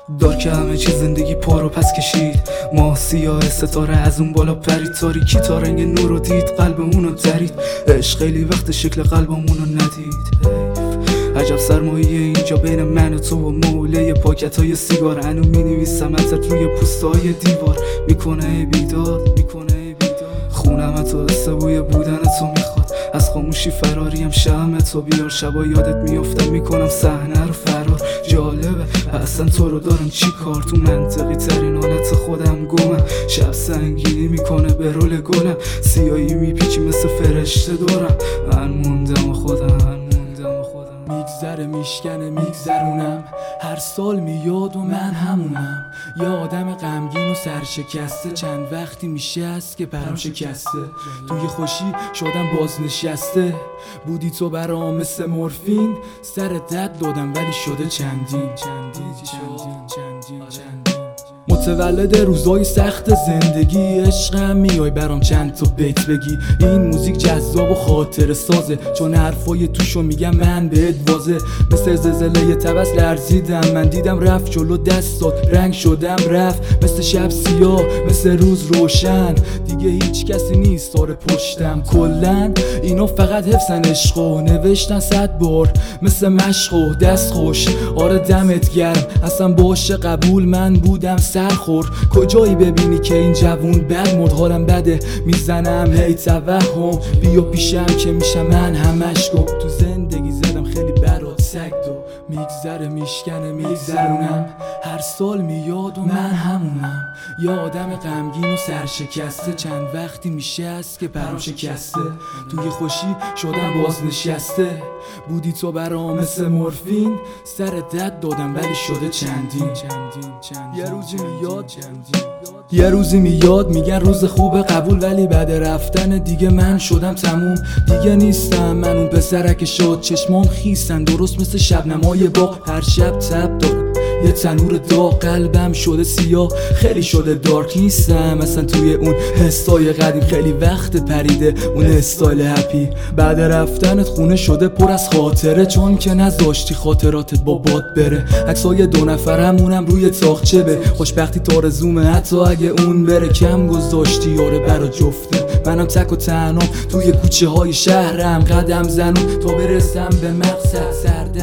دار که همه چی زندگی پارو پس کشید، ماه سیاه ستاره از اون بالا پرید، تاریکی تا رنگ نور رو دید، قلب اونو درید. عشق خیلی وقت شکل قلبمونو ندید. عجب سرمایه اینجا بین من و تو و موله پاکت های سیگار. هنو می نویسم ازت روی پوستای دیوار. میکنه بیداد خونم تو حس بوی بودن تو میخواد. از خاموشی فراریم شمع تو بیار. شبا یادت میافتم میکنم صحنه رو فرار. جالبه اصلا تو رو دارم چی کار؟ تو منطقی ترین حالت خودم گمم. شب سنگینی میکنه به رول گلم. سیاهی میپیچی مثل فرشته دارم. من موندم و خودم میگذره میشکنه میگذرونم. هر سال میاد و من همونم. یه آدم غمگین و سرشکسته. چند وقتی میشه است که پرم شکسته. توی خوشی شدم بازنشسته. بودی تو برام مثل مورفین. سر درد دادم ولی شده چندین. متولد روزای سخت زندگی. عشقم میای برام چند تا بیت بگی. این موزیک جذاب و خاطر سازه. چون حرفای توشو میگم من بهت واضح. مثل زلزله تبس لرزیدم. من دیدم رفت جلو دستات رنگ شدم رفت. مثل شب سیاه مثل روز روشن. دیگه هیچ کسی نیست داره پشتم. کلن اینا فقط حفظن عشقو. نوشتن 100 بار مثل مشقو. دست خوش آره دمت گرم. اصلا باشه قبول من بودم سرخور. کجایی ببینی که این جوون بد مد حالم بده. میزنم هی توهم. بیا پیشم که میشم من همش گم. تو زندگی زدم خیلی برات سگ دو. میگذره میشکنه میگذرونم. هر سال میاد و من همونم. یه آدم غمگین و سرشکسته. چند وقتی میشه است که پرم شکسته. توی خوشی شدم بازنشسته. بودی تو برام مثل مورفین. سر درد دادم ولی شده چندین. یه روزی میاد میگن روز خوب قبول. ولی بعد رفتن دیگه من شدم تموم. دیگه نیستم من اون پسرک شد. چشمام خیسن درست مثل شبنمای باغ. هر شب تب دارم یه تنور داغ. قلبم شده سیاه خیلی شده دارک. نیستم اصلا توی اون حسای قدیم. خیلی وقت پریده اون استایل هپی. بعد رفتنت خونه شده پر از خاطره. چون که نذاشتی خاطراتت با باد بره. عکسای 2 نفرمونم روی تاقچه به. خوشبختی تارزومه حتی اگه اون بره. کم گذاشتی یاره برا جفته. منم تک و تنها توی کوچه های شهرم. قدم زنم تا برسم به مقصد. سرد